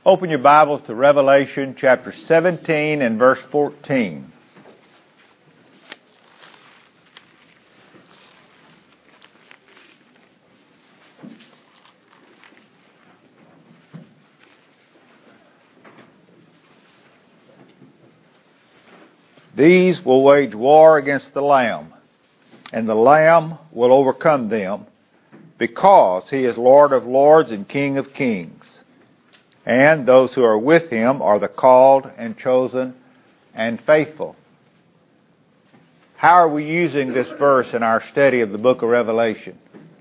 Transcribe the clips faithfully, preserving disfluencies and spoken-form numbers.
Open your Bibles to Revelation chapter seventeen and verse fourteen. These will wage war against the Lamb, and the Lamb will overcome them, because he is Lord of lords and King of kings. And those who are with him are the called and chosen and faithful. How are we using this verse in our study of the book of Revelation?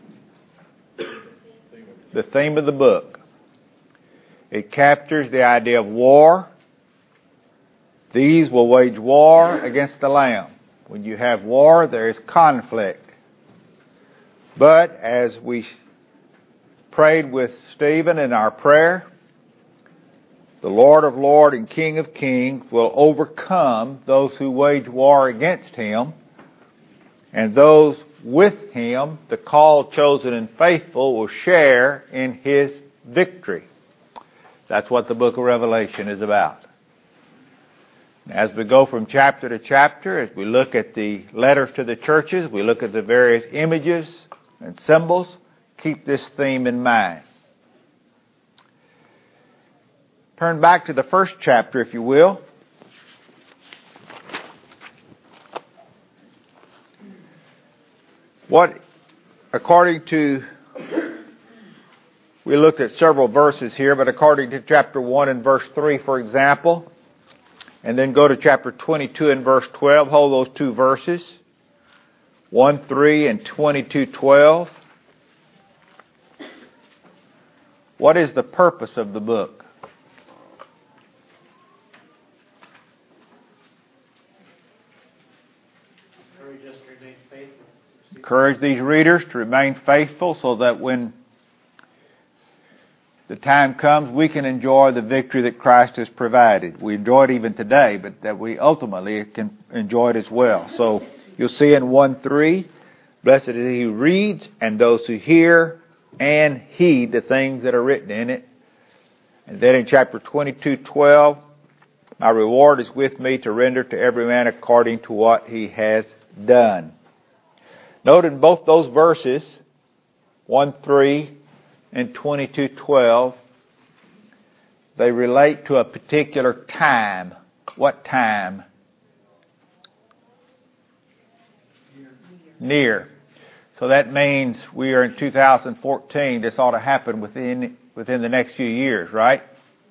The theme of the book. It captures the idea of war. These will wage war against the Lamb. When you have war, there is conflict. But as we prayed with Stephen in our prayer, the Lord of lords and King of kings will overcome those who wage war against him, and those with him, the called, chosen, and faithful, will share in his victory. That's what the book of Revelation is about. As we go from chapter to chapter, as we look at the letters to the churches, we look at the various images and symbols, keep this theme in mind. Turn back to the first chapter, if you will. What, according to, we looked at several verses here, but according to chapter one and verse three, for example, and then go to chapter twenty-two and verse twelve, hold those two verses, one three and twenty-two twelve. What is the purpose of the book? Encourage these readers to remain faithful so that when the time comes, we can enjoy the victory that Christ has provided. We enjoy it even today, but that we ultimately can enjoy it as well. So you'll see in one three, blessed is he who reads and those who hear and heed the things that are written in it. And then in chapter twenty-two twelve, my reward is with me to render to every man according to what he has done. Note in both those verses, one three and twenty-two twelve, they relate to a particular time. What time? Near. Near. So that means we are in two thousand fourteen. This ought to happen within within the next few years, right?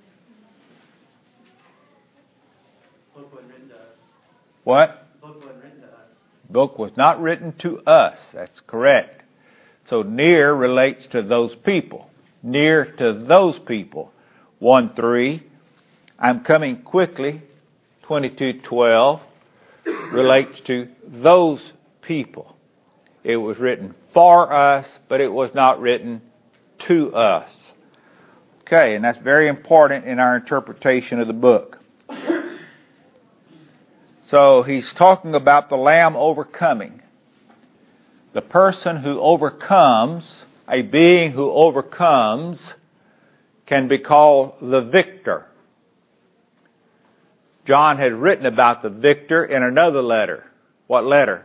Book was written to us. What? Book was not written to us. That's correct. So near relates to those people. Near to those people. one three. I'm coming quickly. twenty-two twelve relates to those people. It was written for us, but it was not written to us. Okay, and that's very important in our interpretation of the book. So he's talking about the Lamb overcoming. The person who overcomes, a being who overcomes, can be called the victor. John had written about the victor in another letter. What letter?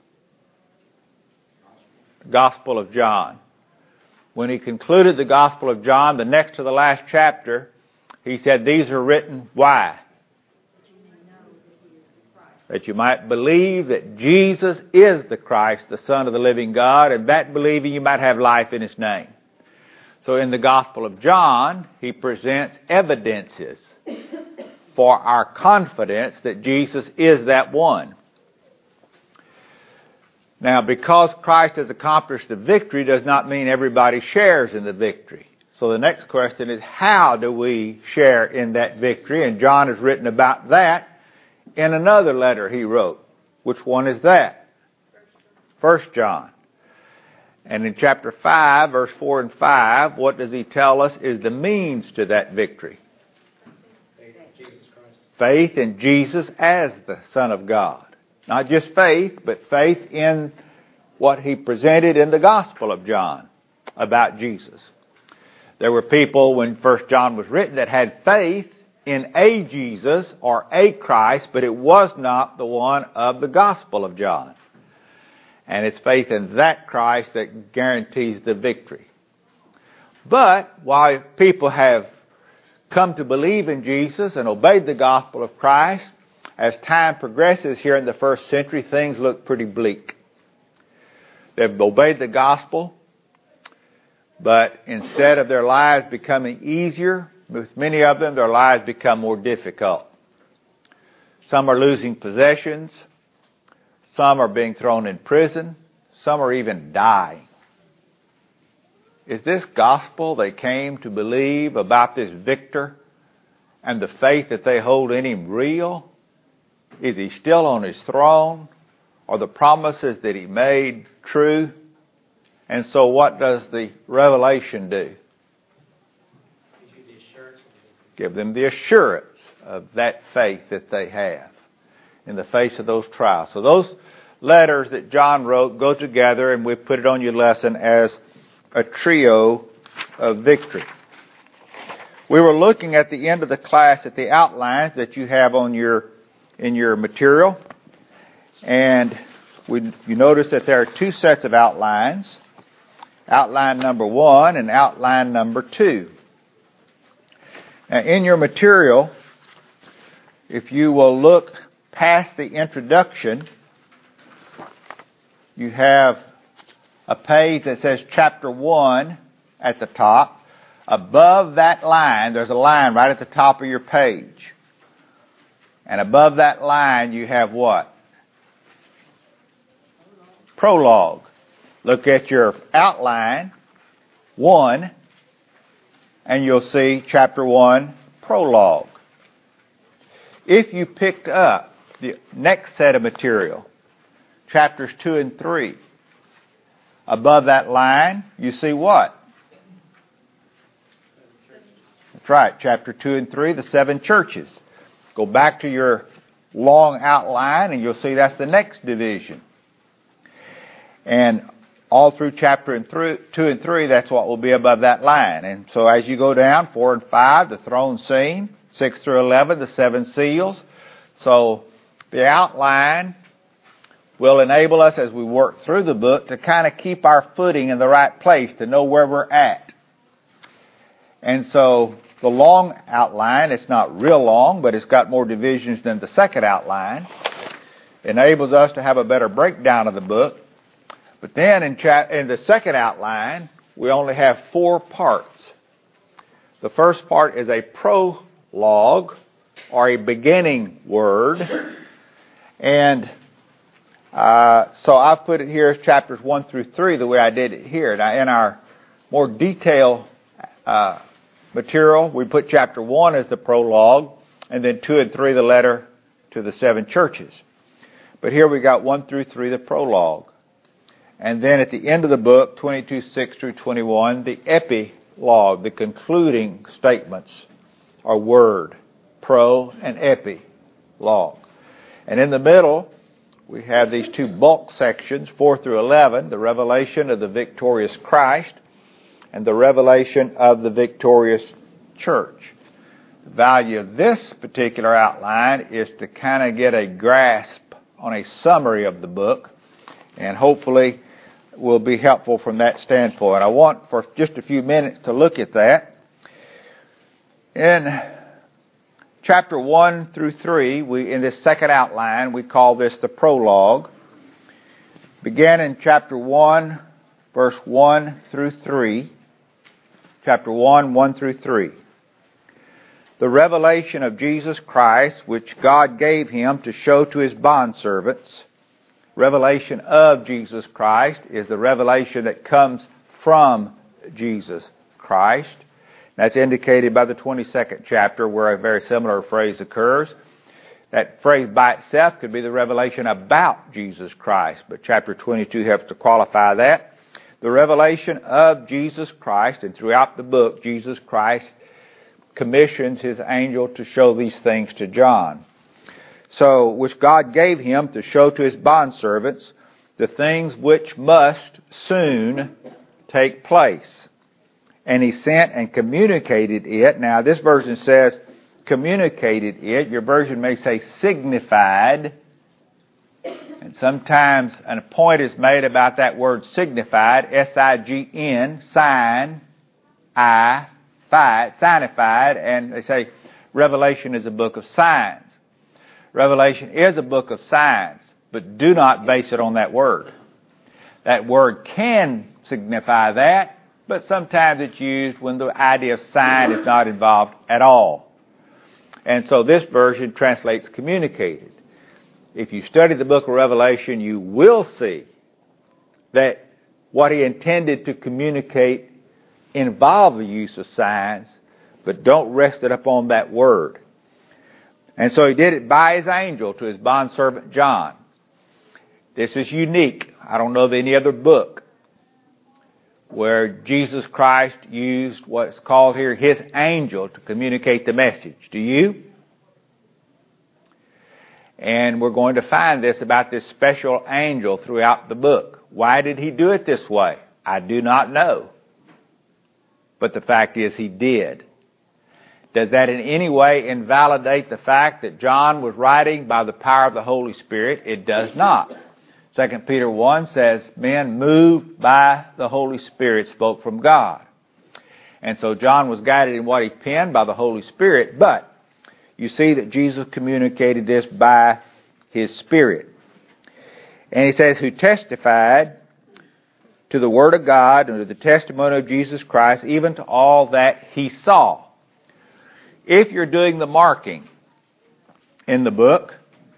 The Gospel of John. When he concluded the Gospel of John, the next to the last chapter, he said, these are written, why? That you might believe that Jesus is the Christ, the Son of the living God, and that believing you might have life in his name. So in the Gospel of John, he presents evidences for our confidence that Jesus is that one. Now, because Christ has accomplished the victory does not mean everybody shares in the victory. So the next question is, how do we share in that victory? And John has written about that in another letter he wrote. Which one is that? First John. And in chapter five, verse four and five, what does he tell us is the means to that victory? Faith in Jesus Christ. Faith in Jesus as the Son of God. Not just faith, but faith in what he presented in the Gospel of John about Jesus. There were people when First John was written that had faith in a Jesus or a Christ, but it was not the one of the Gospel of John. And it's faith in that Christ that guarantees the victory. But while people have come to believe in Jesus and obeyed the gospel of Christ, as time progresses here in the first century, things look pretty bleak. They've obeyed the gospel, but instead of their lives becoming easier, with many of them, their lives become more difficult. Some are losing possessions. Some are being thrown in prison. Some are even dying. Is this gospel they came to believe about this victor and the faith that they hold in him real? Is he still on his throne? Are the promises that he made true? And so what does the revelation do? Give them the assurance of that faith that they have in the face of those trials. So those letters that John wrote go together, and we've put it on your lesson as a trio of victory. We were looking at the end of the class at the outlines that you have on your in your material, and we, you notice that there are two sets of outlines, outline number one and outline number two. Now, in your material, if you will look past the introduction, you have a page that says chapter one at the top. Above that line, there's a line right at the top of your page. And above that line, you have what? Prologue. Look at your outline, one, and you'll see chapter one, prologue. If you picked up the next set of material, chapters two and three, above that line, you see what? That's right, chapter two and three, the seven churches. Go back to your long outline and you'll see that's the next division. And all through chapter and through two and three, that's what will be above that line. And so as you go down, four and five, the throne scene, six through eleven, the seven seals. So the outline will enable us as we work through the book to kind of keep our footing in the right place, to know where we're at. And so the long outline, it's not real long, but it's got more divisions than the second outline, enables us to have a better breakdown of the book. But then in, cha- in the second outline, we only have four parts. The first part is a prologue, or a beginning word. And uh, so I've put it here as chapters one through three, the way I did it here. Now, in our more detailed uh, material, we put chapter one as the prologue, and then two and three, the letter to the seven churches. But here we got one through three, the prologue. And then at the end of the book, twenty-two, six through twenty-one, the epilogue, the concluding statements are word, pro and epilogue. And in the middle, we have these two bulk sections, four through eleven, the revelation of the victorious Christ and the revelation of the victorious church. The value of this particular outline is to kind of get a grasp on a summary of the book, and hopefully will be helpful from that standpoint. I want for just a few minutes to look at that. In chapter one through three, we, in this second outline, we call this the prologue. Begin in chapter one, verse one through three. Chapter one, one through three. The revelation of Jesus Christ, which God gave him to show to his bondservants. Revelation of Jesus Christ is the revelation that comes from Jesus Christ. That's indicated by the twenty-second chapter, where a very similar phrase occurs. That phrase by itself could be the revelation about Jesus Christ, but chapter twenty-two helps to qualify that. The revelation of Jesus Christ, and throughout the book, Jesus Christ commissions his angel to show these things to John. So, which God gave him to show to his bondservants the things which must soon take place. And he sent and communicated it. Now, this version says communicated it. Your version may say signified. And sometimes a point is made about that word signified, S I G N, sign, I, fied, signified, and they say Revelation is a book of signs. Revelation is a book of signs, but do not base it on that word. That word can signify that, but sometimes it's used when the idea of sign is not involved at all. And so this version translates communicated. If you study the book of Revelation, you will see that what he intended to communicate involved the use of signs, but don't rest it upon that word. And so he did it by his angel to his bondservant John. This is unique. I don't know of any other book where Jesus Christ used what's called here his angel to communicate the message. Do you? And we're going to find this about this special angel throughout the book. Why did he do it this way? I do not know. But the fact is he did. Does that in any way invalidate the fact that John was writing by the power of the Holy Spirit? It does not. Second Peter one says, men moved by the Holy Spirit spoke from God. And so John was guided in what he penned by the Holy Spirit, but you see that Jesus communicated this by his Spirit. And he says, who testified to the Word of God and to the testimony of Jesus Christ, even to all that he saw. If you're doing the marking in the book,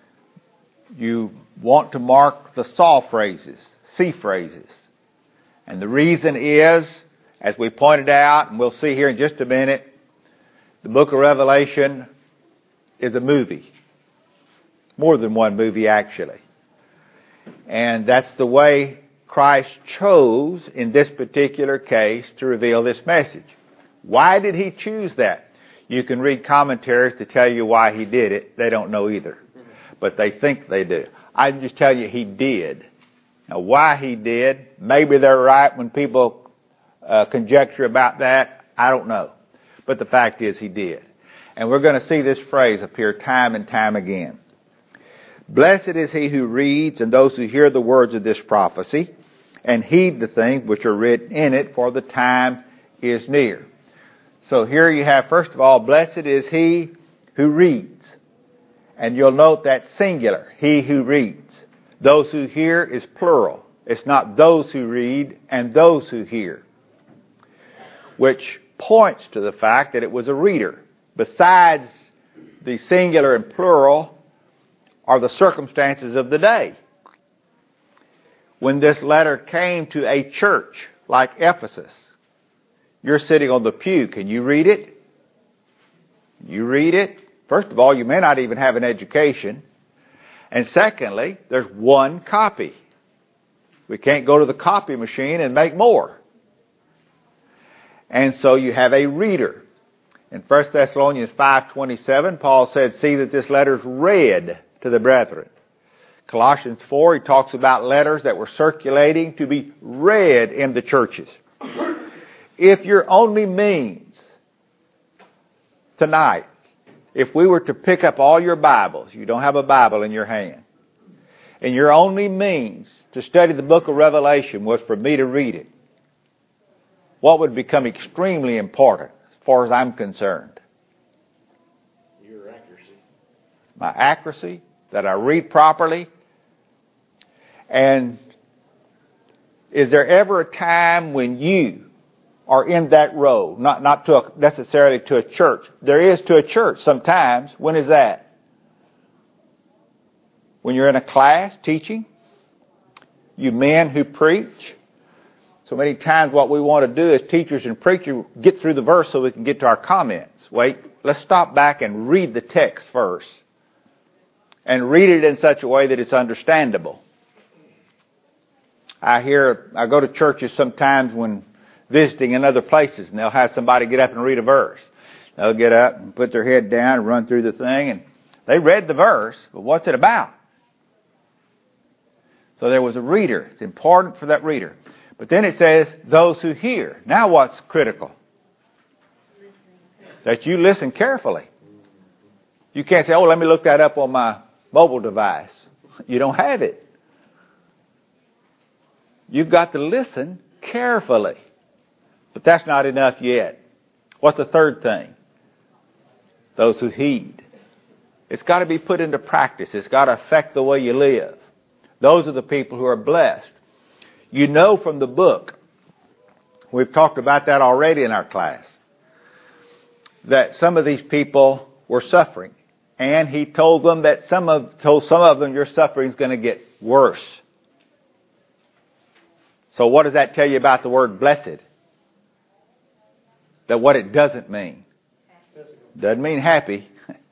you want to mark the saw phrases, see phrases. And the reason is, as we pointed out, and we'll see here in just a minute, the book of Revelation is a movie. More than one movie, actually. And that's the way Christ chose, in this particular case, to reveal this message. Why did he choose that? You can read commentaries to tell you why he did it. They don't know either. But they think they do. I just tell you he did. Now, why he did, maybe they're right when people uh, conjecture about that. I don't know. But the fact is he did. And we're going to see this phrase appear time and time again. Blessed is he who reads and those who hear the words of this prophecy and heed the things which are written in it, for the time is near. So here you have, first of all, blessed is he who reads. And you'll note that singular, he who reads. Those who hear is plural. It's not those who read and those who hear. Which points to the fact that it was a reader. Besides the singular and plural are the circumstances of the day. When this letter came to a church like Ephesus, you're sitting on the pew. Can you read it? You read it. First of all, you may not even have an education. And secondly, there's one copy. We can't go to the copy machine and make more. And so you have a reader. In First Thessalonians five twenty-seven, Paul said, see that this letter is read to the brethren. Colossians four, he talks about letters that were circulating to be read in the churches. If your only means tonight, if we were to pick up all your Bibles, you don't have a Bible in your hand, and your only means to study the book of Revelation was for me to read it, what would become extremely important as far as I'm concerned? Your accuracy. My accuracy, that I read properly. And is there ever a time when you are in that row, not, not to a, necessarily to a church? There is to a church sometimes. When is that? When you're in a class teaching? You men who preach? So many times what we want to do as teachers and preachers, get through the verse so we can get to our comments. Wait, let's stop back and read the text first. And read it in such a way that it's understandable. I hear, I go to churches sometimes when visiting in other places, and they'll have somebody get up and read a verse. They'll get up and put their head down and run through the thing, and they read the verse, but what's it about? So there was a reader. It's important for that reader. But then it says, those who hear. Now what's critical? that you listen carefully. You can't say, oh, let me look that up on my mobile device. You don't have it. You've got to listen carefully. But that's not enough yet. What's the third thing? Those who heed. It's got to be put into practice. It's got to affect the way you live. Those are the people who are blessed. You know from the book, we've talked about that already in our class, that some of these people were suffering. And he told them that some of, told some of them, your suffering is going to get worse. So what does that tell you about the word blessed? That what it doesn't mean. Doesn't mean happy.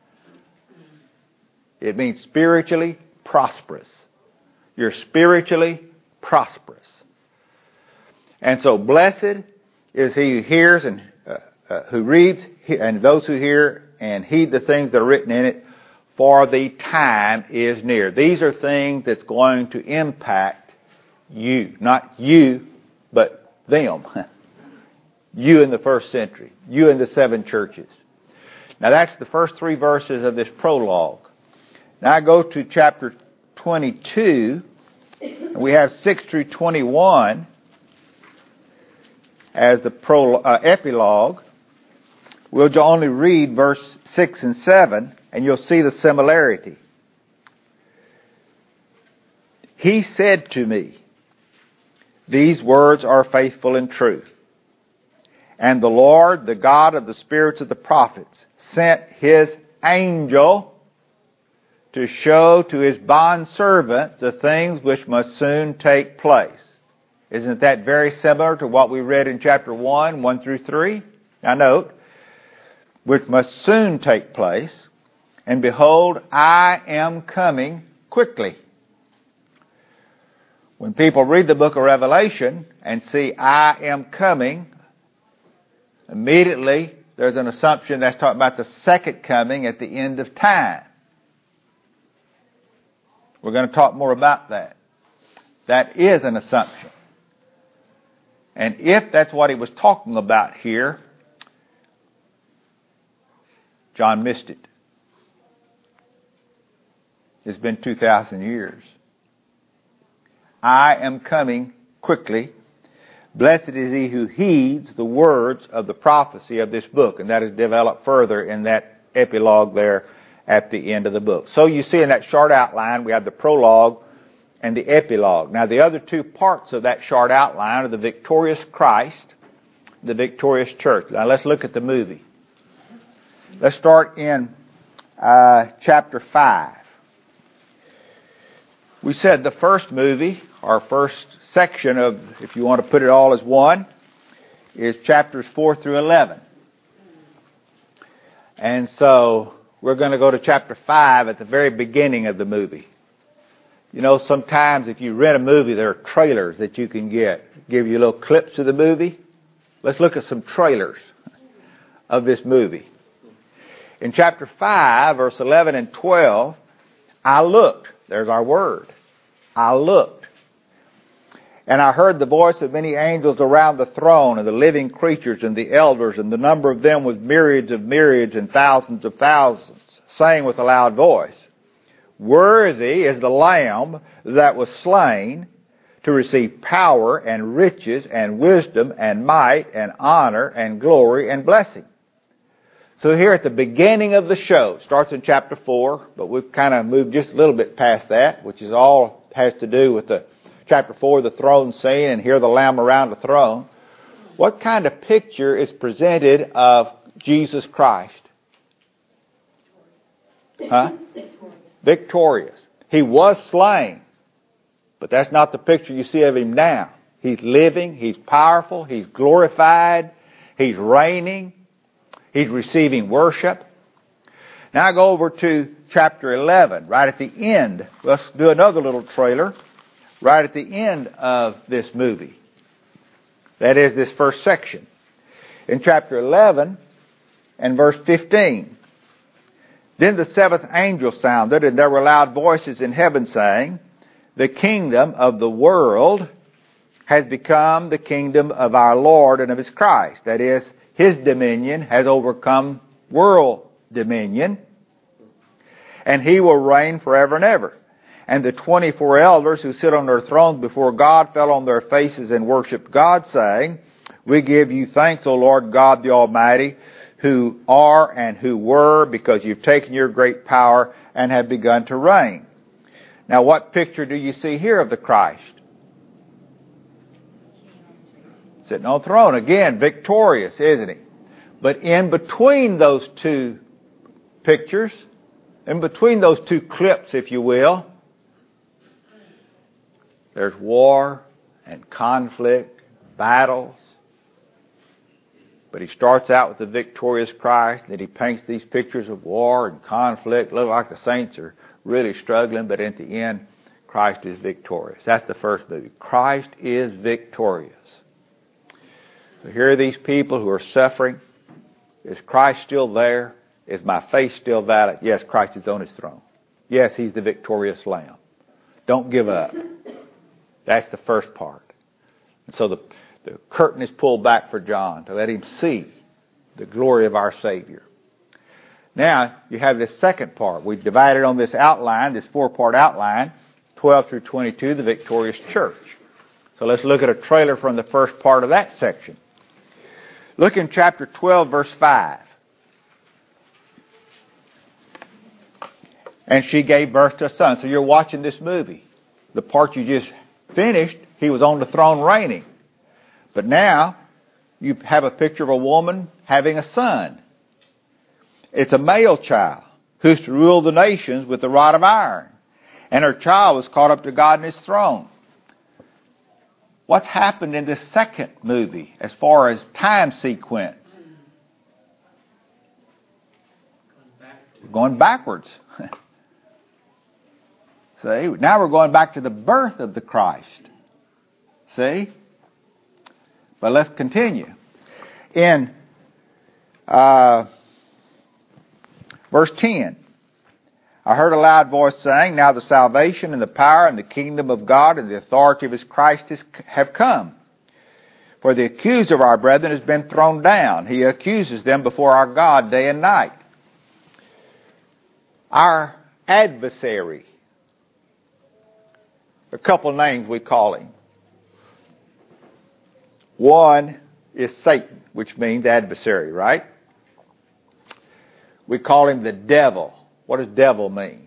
It means spiritually prosperous. You're spiritually prosperous. And so blessed is he who hears and uh, uh, who reads, and those who hear and heed the things that are written in it, for the time is near. These are things that's going to impact you. Not you, but them. You in the first century. You in the seven churches. Now that's the first three verses of this prologue. Now I go to chapter twenty-two. And we have six through twenty-one as the pro, uh, epilogue. We'll only read verse six and seven, and you'll see the similarity. He said to me, these words are faithful and true. And the Lord, the God of the spirits of the prophets, sent his angel to show to his bondservants the things which must soon take place. Isn't that very similar to what we read in chapter one, one through three? Now note, which must soon take place. And behold, I am coming quickly. When people read the book of Revelation and see I am coming, immediately there's an assumption that's talking about the second coming at the end of time. We're going to talk more about that. That is an assumption. And if that's what he was talking about here, John missed it. It's been two thousand years. I am coming quickly. Blessed is he who heeds the words of the prophecy of this book. And that is developed further in that epilogue there at the end of the book. So you see in that short outline, we have the prologue and the epilogue. Now the other two parts of that short outline are the victorious Christ, the victorious church. Now let's look at the movie. Let's start in uh, chapter five. We said the first movie, our first section of, if you want to put it all as one, is chapters four through eleven. And so we're going to go to chapter five at the very beginning of the movie. You know, sometimes if you rent a movie, there are trailers that you can get. Give you little clips of the movie. Let's look at some trailers of this movie. In chapter five, verse eleven and twelve, I looked. There's our word. I looked. And I heard the voice of many angels around the throne, and the living creatures and the elders, and the number of them was myriads of myriads and thousands of thousands, saying with a loud voice, worthy is the Lamb that was slain to receive power and riches and wisdom and might and honor and glory and blessing. So here at the beginning of the show, it starts in chapter four, but we've kind of moved just a little bit past that, which is all has to do with the chapter four, the throne scene, and here the Lamb around the throne. What kind of picture is presented of Jesus Christ? Huh? Victorious. He was slain, but that's not the picture you see of him now. He's living, he's powerful, he's glorified, he's reigning, he's receiving worship. Now I go over to chapter eleven, right at the end. Let's do another little trailer. Right at the end of this movie. That is this first section. In chapter eleven and verse fifteen. Then the seventh angel sounded, and there were loud voices in heaven saying, the kingdom of the world has become the kingdom of our Lord and of his Christ. That is, His dominion has overcome world dominion. And He will reign forever and ever. And the twenty-four elders who sit on their thrones before God fell on their faces and worshiped God, saying, We give you thanks, O Lord God the Almighty, who are and who were, because you've taken your great power and have begun to reign. Now, what picture do you see here of the Christ? Sitting on the throne. Again, victorious, isn't He? But in between those two pictures, in between those two clips, if you will, there's war and conflict, battles. But He starts out with the victorious Christ, and then He paints these pictures of war and conflict. Look like the saints are really struggling, but at the end, Christ is victorious. That's the first movie. Christ is victorious. So here are these people who are suffering. Is Christ still there? Is my faith still valid? Yes, Christ is on His throne. Yes, He's the victorious Lamb. Don't give up. That's the first part. And so the, the curtain is pulled back for John to let him see the glory of our Savior. Now, you have this second part. We've divided on this outline, this four-part outline, twelve through twenty-two, the victorious church. So let's look at a trailer from the first part of that section. Look in chapter twelve, verse five. And she gave birth to a son. So you're watching this movie. The part you just finished, He was on the throne reigning. But now, you have a picture of a woman having a son. It's a male child who's to rule the nations with the rod of iron. And her child was caught up to God in His throne. What's happened in this second movie as far as time sequence? We're going backwards. See, now we're going back to the birth of the Christ. See? But let's continue. In uh, verse ten, I heard a loud voice saying, Now the salvation and the power and the kingdom of God and the authority of His Christ is, have come. For the accuser of our brethren has been thrown down. He accuses them before our God day and night. Our adversary. A couple names we call him. One is Satan, which means adversary, right? We call him the devil. What does devil mean?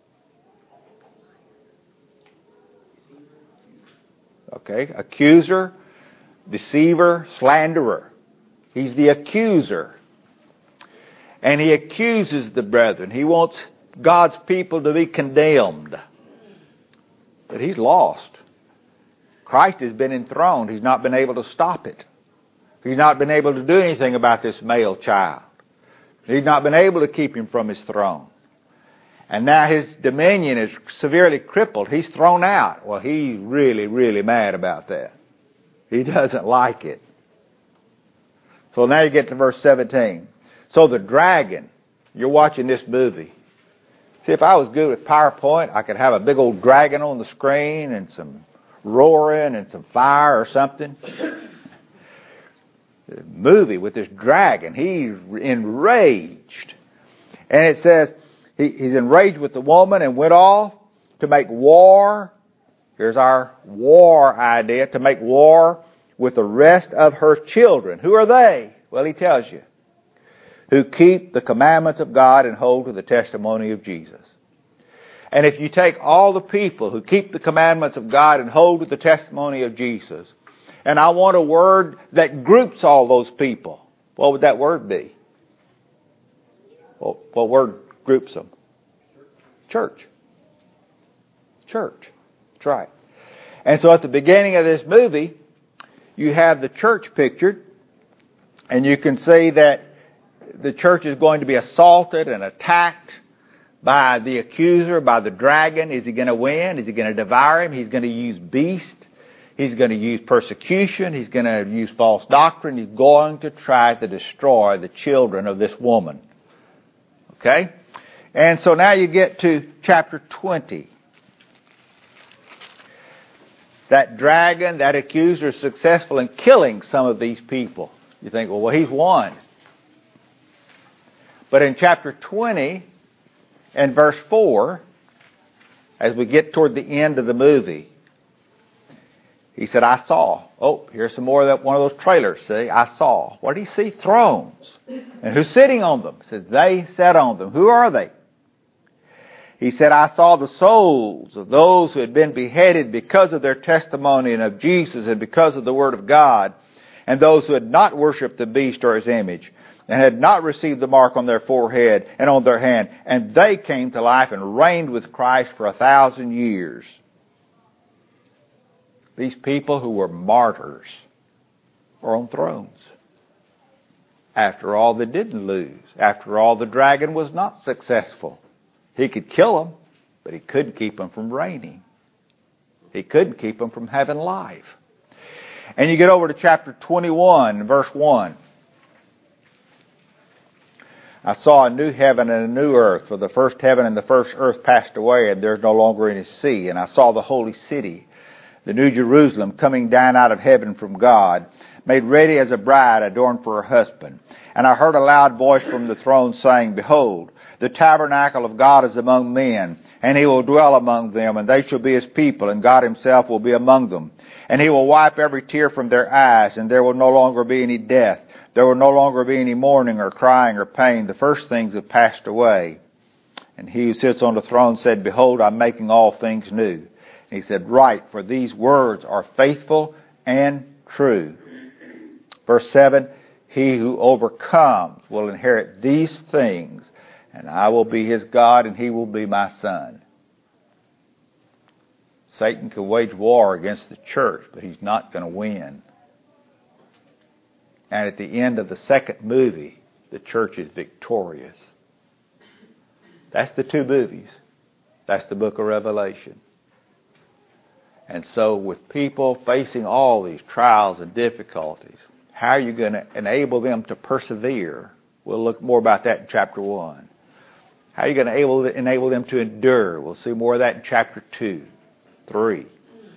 Okay, accuser, deceiver, slanderer. He's the accuser. And he accuses the brethren. He wants God's people to be condemned. But he's lost. Christ has been enthroned. He's not been able to stop it. He's not been able to do anything about this male child. He's not been able to keep him from his throne. And now his dominion is severely crippled. He's thrown out. Well, he's really, really mad about that. He doesn't like it. So now you get to verse seventeen. So the dragon, you're watching this movie. See, if I was good with PowerPoint, I could have a big old dragon on the screen and some roaring and some fire or something. The movie with this dragon, he's enraged. And it says, he, he's enraged with the woman and went off to make war. Here's our war idea, to make war with the rest of her children. Who are they? Well, he tells you. Who keep the commandments of God and hold to the testimony of Jesus. And if you take all the people who keep the commandments of God and hold to the testimony of Jesus, and I want a word that groups all those people, what would that word be? Well, what word groups them? Church. Church. That's right. And so at the beginning of this movie, you have the church pictured, and you can see that the church is going to be assaulted and attacked by the accuser, by the dragon. Is he going to win? Is he going to devour him? He's going to use beast. He's going to use persecution. He's going to use false doctrine. He's going to try to destroy the children of this woman. Okay? And so now you get to chapter twenty. That dragon, that accuser is successful in killing some of these people. You think, well, well, he's won. But in chapter twenty and verse four, as we get toward the end of the movie, he said, I saw. Oh, here's some more of that, one of those trailers, see? I saw. What did he see? Thrones. And who's sitting on them? He says, they sat on them. Who are they? He said, I saw the souls of those who had been beheaded because of their testimony and of Jesus and because of the Word of God, and those who had not worshipped the beast or his image, and had not received the mark on their forehead and on their hand. And they came to life and reigned with Christ for a thousand years. These people who were martyrs are on thrones. After all, they didn't lose. After all, the dragon was not successful. He could kill them, but he couldn't keep them from reigning. He couldn't keep them from having life. And you get over to chapter twenty-one, verse one. I saw a new heaven and a new earth, for the first heaven and the first earth passed away, and there is no longer any sea. And I saw the holy city, the new Jerusalem, coming down out of heaven from God, made ready as a bride adorned for her husband. And I heard a loud voice from the throne saying, Behold, the tabernacle of God is among men, and he will dwell among them, and they shall be his people, and God himself will be among them. And he will wipe every tear from their eyes, and there will no longer be any death. There will no longer be any mourning or crying or pain. The first things have passed away. And he who sits on the throne said, Behold, I'm making all things new. And he said, Write, for these words are faithful and true. Verse seven, He who overcomes will inherit these things, and I will be his God, and he will be my son. Satan can wage war against the church, but he's not going to win. And at the end of the second movie, the church is victorious. That's the two movies. That's the book of Revelation. And so with people facing all these trials and difficulties, how are you going to enable them to persevere? We'll look more about that in chapter one. How are you going to able, enable them to endure? We'll see more of that in chapter two, three.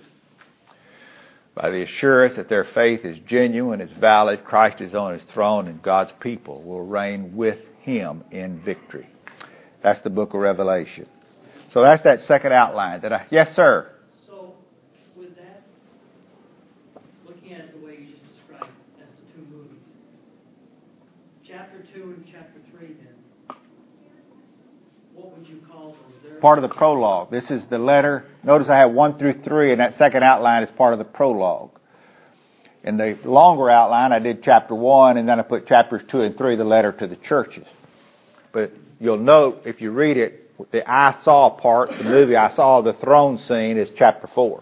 By the assurance that their faith is genuine, it's valid, Christ is on his throne, and God's people will reign with him in victory. That's the book of Revelation. So that's that second outline. That I, yes, sir? So, with that, looking at it the way you just described, that's the two movies. Chapter two and chapter three, then, what would you call them? They're part of the prologue. This is the letter. Notice I have one through three, and that second outline is part of the prologue. In the longer outline, I did chapter one, and then I put chapters two and three, the letter to the churches. But you'll note, if you read it, the I saw part, the movie I saw, the throne scene, is chapter four.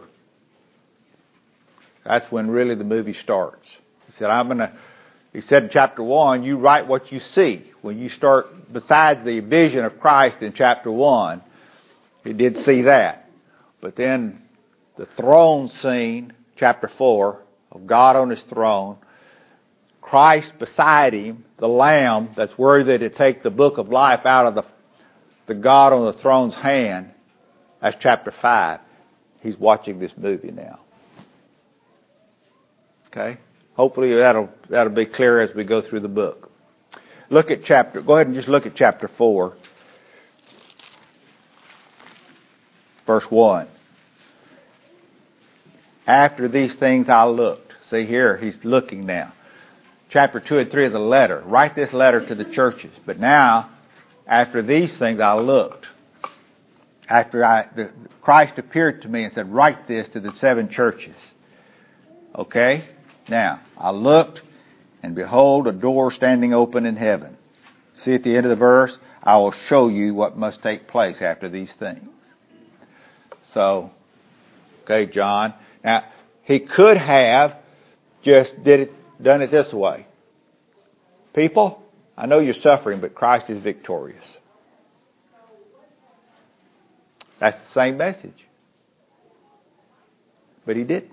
That's when really the movie starts. He said, I'm going to, he said in chapter one, you write what you see. When you start, besides the vision of Christ in chapter one, he did see that. But then the throne scene, chapter four, of God on his throne, Christ beside him, the Lamb that's worthy to take the book of life out of the, the God on the throne's hand, that's chapter five. He's watching this movie now. Okay? Hopefully that'll that'll be clear as we go through the book. Look at chapter, go ahead and just look at chapter four. Verse one. After these things I looked. See here, he's looking now. Chapter two and three is a letter. Write this letter to the churches. But now, after these things I looked. After I, the, Christ appeared to me and said, write this to the seven churches. Okay? Now, I looked, and behold, a door standing open in heaven. See at the end of the verse, I will show you what must take place after these things. So, okay, John. Now, he could have just did it, done it this way. People, I know you're suffering, but Christ is victorious. That's the same message. But he didn't.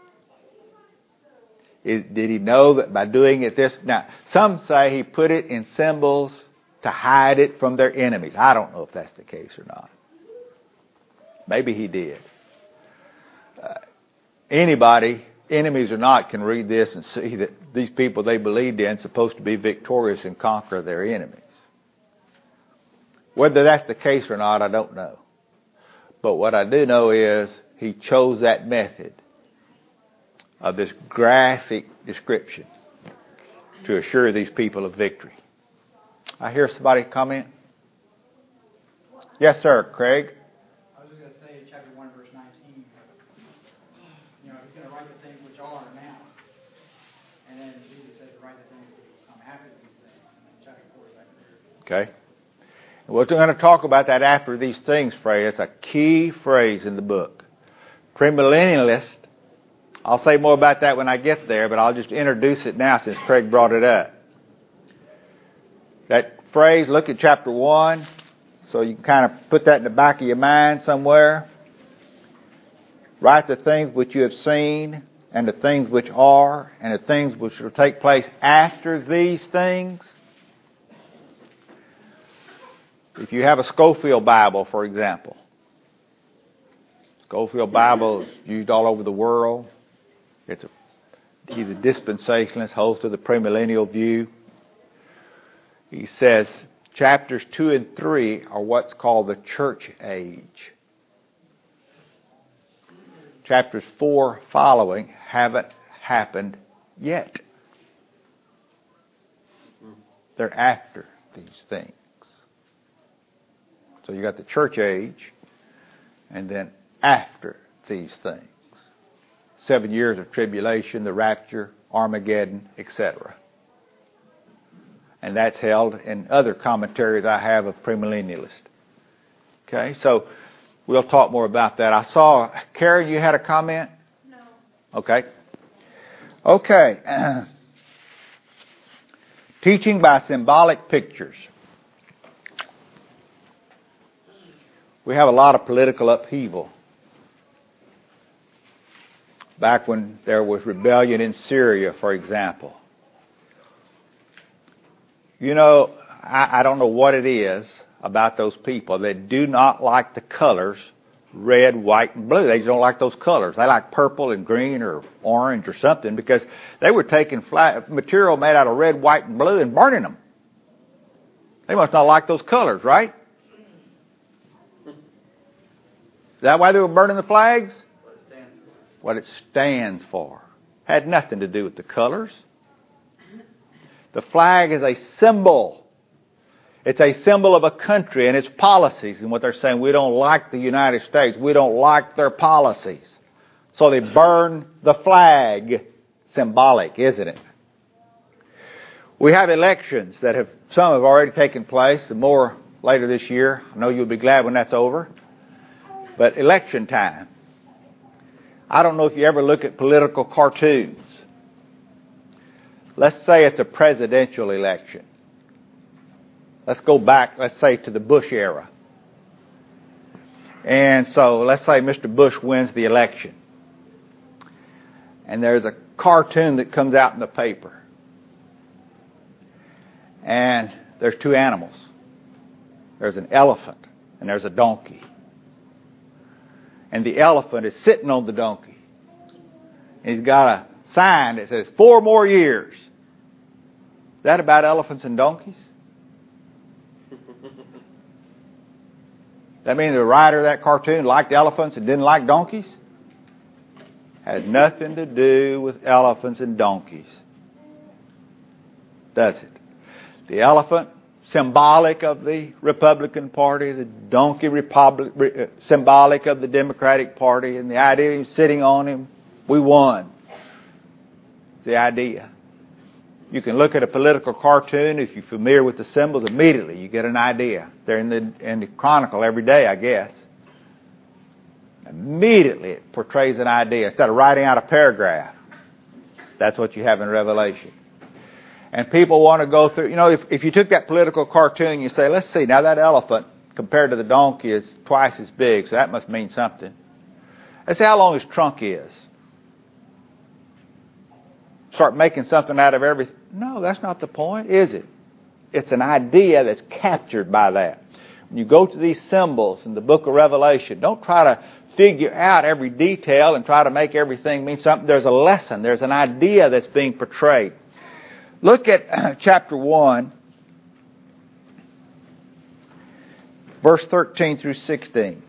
It, did he know that by doing it this? Now, some say he put it in symbols to hide it from their enemies. I don't know if that's the case or not. Maybe he did. Uh, anybody enemies or not, can read this and see that these people they believed in supposed to be victorious and conquer their enemies. Whether that's the case or not, I don't know. But what I do know is he chose that method of this graphic description to assure these people of victory. I hear somebody comment. Yes, sir, Craig. I was just going to say, chapter one, verse nineteen, you know, he's going to write the things which are now. And then Jesus said to write the things which will come after these things. And then chapter four is after there. Okay. We're going to talk about that after these things phrase. It's a key phrase in the book. Premillennialist, I'll say more about that when I get there, but I'll just introduce it now since Craig brought it up. That phrase, look at chapter one, so you can kind of put that in the back of your mind somewhere. Write the things which you have seen, and the things which are, and the things which will take place after these things. If you have a Scofield Bible, for example, Scofield Bible is used all over the world. It's a, either dispensationalist, holds to the premillennial view. He says chapters two and three are what's called the church age. Chapters four following haven't happened yet. They're after these things. So you got the church age, and then after these things. Seven years of tribulation, the rapture, Armageddon, et cetera. And that's held in other commentaries I have of premillennialist. Okay, so we'll talk more about that. I saw, Karen, you had a comment? No. Okay. Okay. Teaching by symbolic pictures. We have a lot of political upheaval. Back when there was rebellion in Syria, for example. You know, I, I don't know what it is about those people that do not like the colors red, white, and blue. They don't like those colors. They like purple and green or orange or something because they were taking flat material made out of red, white, and blue and burning them. They must not like those colors, right? Is that why they were burning the flags? What it stands for. Had nothing to do with the colors. The flag is a symbol. It's a symbol of a country and its policies. And what they're saying, we don't like the United States. We don't like their policies. So they burn the flag. Symbolic, isn't it? We have elections that have, some have already taken place and more later this year. I know you'll be glad when that's over. But election time. I don't know if you ever look at political cartoons. Let's say it's a presidential election. Let's go back, let's say, to the Bush era. And so let's say Mister Bush wins the election. And there's a cartoon that comes out in the paper. And there's two animals. There's an elephant and there's a donkey. And the elephant is sitting on the donkey. And he's got a sign that says, four more years. Is that about elephants and donkeys? That mean the writer of that cartoon liked elephants and didn't like donkeys? Has nothing to do with elephants and donkeys. Does it? The elephant, symbolic of the Republican Party, the donkey republic, symbolic of the Democratic Party, and the idea of him sitting on him, we won. The idea. You can look at a political cartoon, if you're familiar with the symbols, immediately you get an idea. They're in the, in the Chronicle every day, I guess. Immediately it portrays an idea. Instead of writing out a paragraph, that's what you have in Revelation. And people want to go through, you know, if, if you took that political cartoon, you say, let's see, now that elephant compared to the donkey is twice as big, so that must mean something. Let's see how long his trunk is. Start making something out of everything. No, that's not the point, is it? It's an idea that's captured by that. When you go to these symbols in the book of Revelation, don't try to figure out every detail and try to make everything mean something. There's a lesson. There's an idea that's being portrayed. Look at uh, chapter one, verse thirteen through sixteen.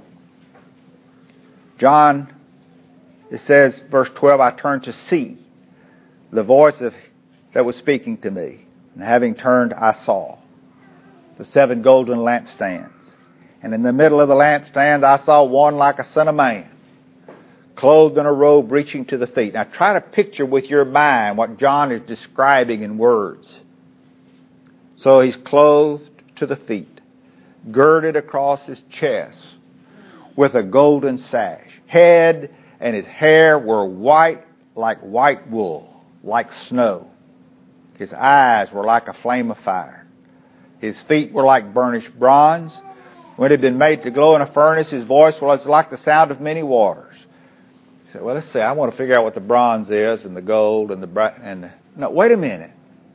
John, it says, verse twelve, I turned to see the voice of that was speaking to me. And having turned, I saw the seven golden lampstands. And in the middle of the lampstands, I saw one like a son of man, clothed in a robe reaching to the feet. Now try to picture with your mind what John is describing in words. So he's clothed to the feet, girded across his chest with a golden sash. Head and his hair were white like white wool, like snow. His eyes were like a flame of fire. His feet were like burnished bronze. When it had been made to glow in a furnace, his voice was like the sound of many waters. He said, well, let's see, I want to figure out what the bronze is and the gold and the... Bra- and the, no, wait a minute.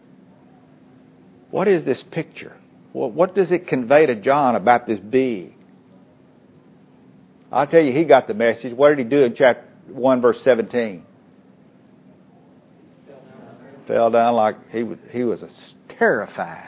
What is this picture? Well, what does it convey to John about this being? I'll tell you, he got the message. What did he do in chapter one, verse seventeen? Fell down, Fell down like he was, he was terrified.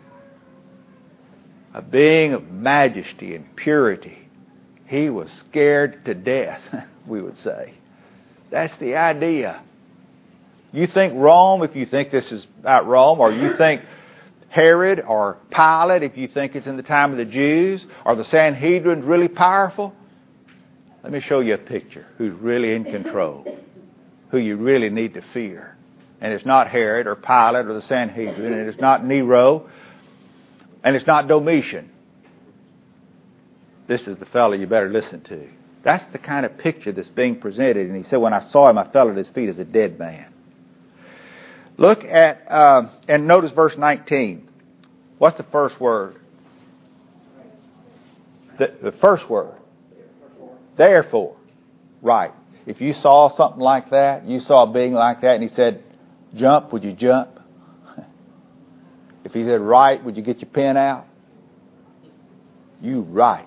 A being of majesty and purity. He was scared to death, we would say. That's the idea. You think Rome, if you think this is about Rome, or you think Herod or Pilate, if you think it's in the time of the Jews, or the Sanhedrin's really powerful, let me show you a picture who's really in control, who you really need to fear. And it's not Herod or Pilate or the Sanhedrin, and it's not Nero, and it's not Domitian. This is the fellow you better listen to. That's the kind of picture that's being presented. And he said, when I saw him, I fell at his feet as a dead man. Look at, uh, and notice verse nineteen. What's the first word? The, the first word. Therefore. Right. If you saw something like that, you saw a being like that, and he said, jump, would you jump? If he said write, would you get your pen out? You write.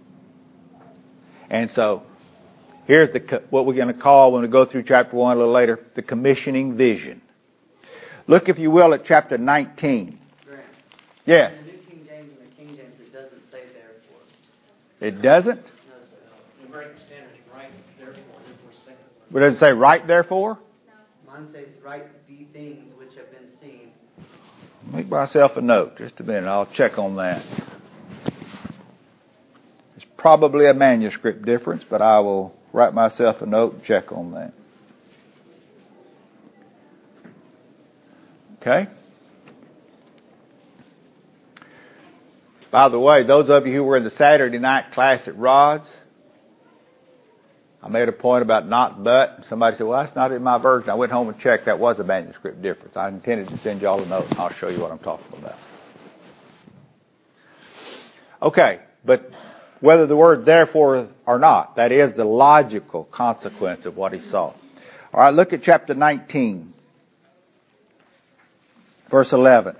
And so, here's the what we're going to call, when we go through chapter one a little later, the commissioning vision. Look, if you will, at chapter nineteen. Grant. Yes. In the New King James and the King James, it doesn't say therefore. It doesn't? No, sir. The Great Standard is right, therefore, therefore, second. But does it say right therefore? Mine says, write the things which have been seen. Make myself a note. Just a minute. I'll check on that. It's probably a manuscript difference, but I will write myself a note and check on that. Okay? By the way, those of you who were in the Saturday night class at Rod's, I made a point about not but. Somebody said, well, that's not in my version. I went home and checked. That was a manuscript difference. I intended to send you all a note, and I'll show you what I'm talking about. Okay, but whether the word therefore or not, that is the logical consequence of what he saw. All right, look at chapter nineteen, verse eleven.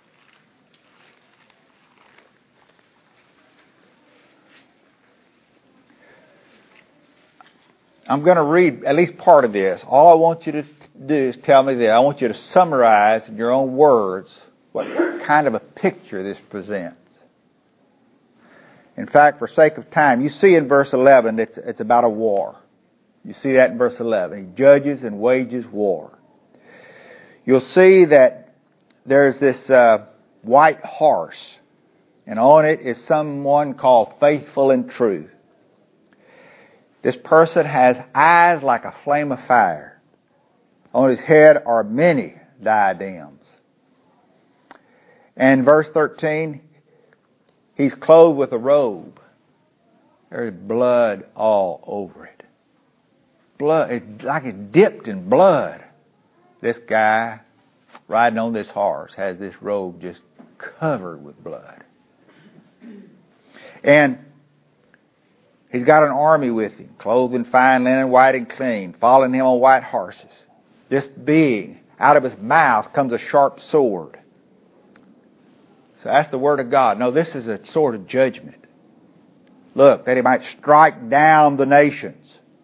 I'm going to read at least part of this. All I want you to do is tell me that. I want you to summarize in your own words what kind of a picture this presents. In fact, for sake of time, you see in verse eleven, it's, it's about a war. You see that in verse eleven. He judges and wages war. You'll see that there's this uh, white horse, and on it is someone called Faithful and True. This person has eyes like a flame of fire. On his head are many diadems. And verse thirteen, he's clothed with a robe. There's blood all over it. Blood, it's like it's dipped in blood. This guy riding on this horse has this robe just covered with blood. And he's got an army with him, clothed in fine linen, white and clean, following him on white horses. This being, out of his mouth comes a sharp sword. So that's the word of God. No, this is a sword of judgment. Look, that he might strike down the nations.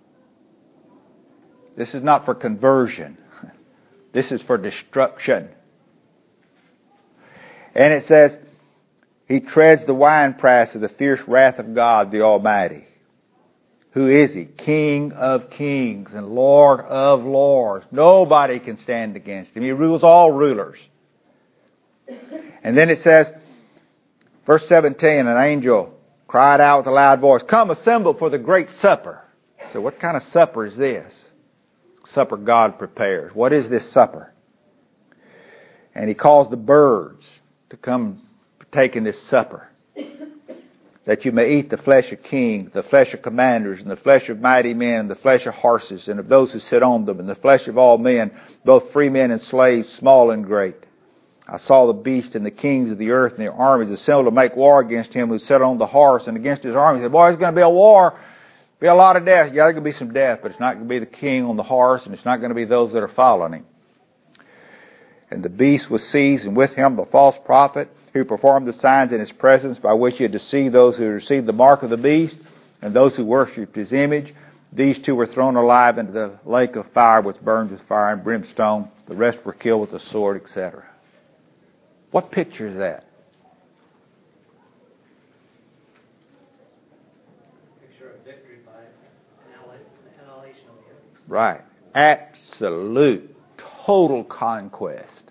This is not for conversion. This is for destruction. And it says, he treads the winepress of the fierce wrath of God, the Almighty. Who is he? King of kings and Lord of lords. Nobody can stand against him. He rules all rulers. And then it says, verse seventeen, an angel cried out with a loud voice, come assemble for the great supper. So what kind of supper is this? Supper God prepares. What is this supper? And he calls the birds to come partake in this supper, that you may eat the flesh of kings, the flesh of commanders, and the flesh of mighty men, and the flesh of horses, and of those who sit on them, and the flesh of all men, both free men and slaves, small and great. I saw the beast and the kings of the earth and their armies assembled to make war against him who sat on the horse and against his army. He said, boy, it's going to be a war. Be a lot of death. Yeah, there's going to be some death, but it's not going to be the king on the horse, and it's not going to be those that are following him. And the beast was seized, and with him the false prophet, who performed the signs in his presence, by which he had deceived those who received the mark of the beast, and those who worshipped his image. These two were thrown alive into the lake of fire, which burns with fire and brimstone. The rest were killed with the sword, et cetera. What picture is that? Picture of victory by annihilation of the enemies. Right. Absolute, total conquest.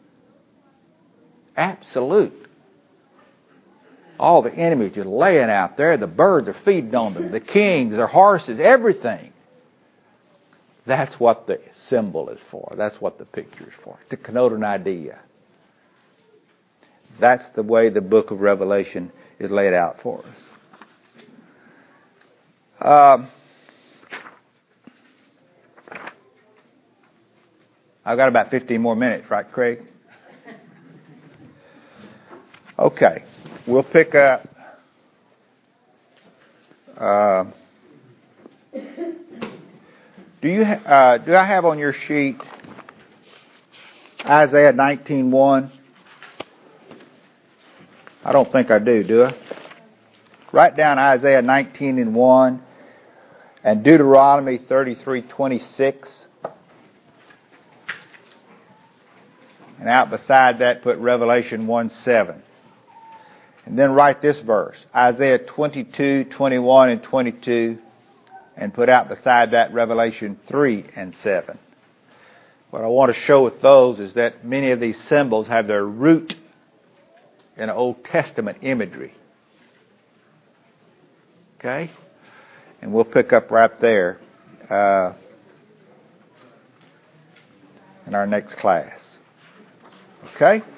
Absolute. All the enemies just laying out there. The birds are feeding on them. The kings, their horses, everything. That's what the symbol is for. That's what the picture is for. To connote an idea. That's the way the book of Revelation is laid out for us. Um, I've got about fifteen more minutes, right, Craig? Okay, we'll pick up. Uh, do you ha- uh, do I have on your sheet Isaiah nineteen one? I don't think I do, do I? Write down Isaiah nineteen and one and Deuteronomy thirty-three twenty-six. And out beside that put Revelation one seven. And then write this verse, Isaiah twenty-two, twenty-one and twenty-two, and put out beside that Revelation three and seven. What I want to show with those is that many of these symbols have their root in Old Testament imagery. Okay? And we'll pick up right there uh, in our next class. Okay?